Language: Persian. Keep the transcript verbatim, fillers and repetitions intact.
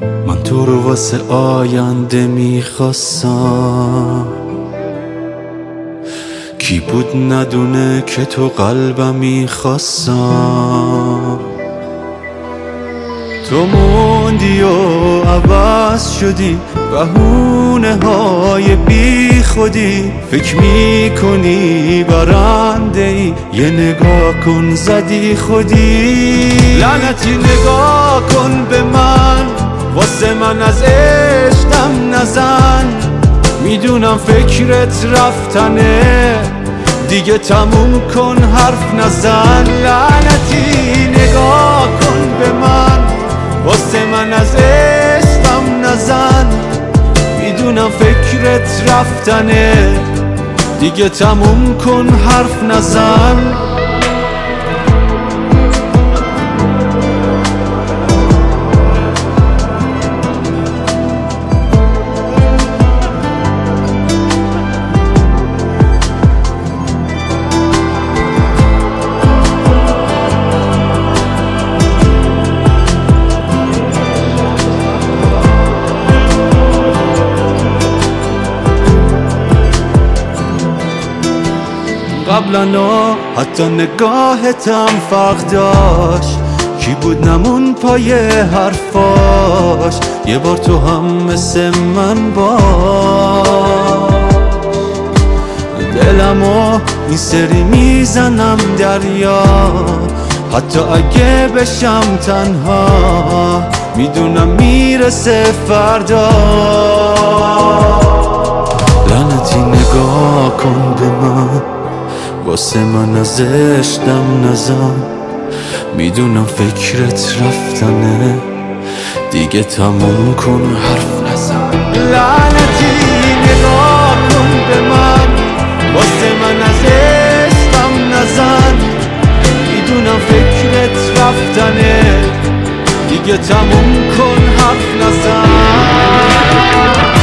من تو رو واسه آینده میخواستم، کی بود ندونه که تو قلبم میخواستم. تو موندی و عوض شدی، بهونه های بی خودی، فکر میکنی برنده ای، یه نگاه کن زدی خودی. لعنتی نگاه کن به من، واسه من از عشقم نزن، میدونم فکرت رفتنه، دیگه تموم کن حرف نزن. لعنتی نگاه کن به من، واسه من از عشقم نزن، میدونم فکرت رفتنه، دیگه تموم کن حرف نزن. قبلنا حتی نگاهتم فرق داشت، کی بود نمون پای حرفاش، یه بار تو هم مثل من باش. دلمو این سری میزنم دریا، حتی اگه بشم تنها، میدونم میرسه فردا. لعنتی نگاه کن به من، واسه من از عشقم نزن، میدونم فکرت رفتنه، دیگه تموم کن حرف نزن. لعنتی نگاه کن به من، واسه من از عشقم نزن، میدونم فکرت رفتنه، دیگه تموم کن حرف نزن.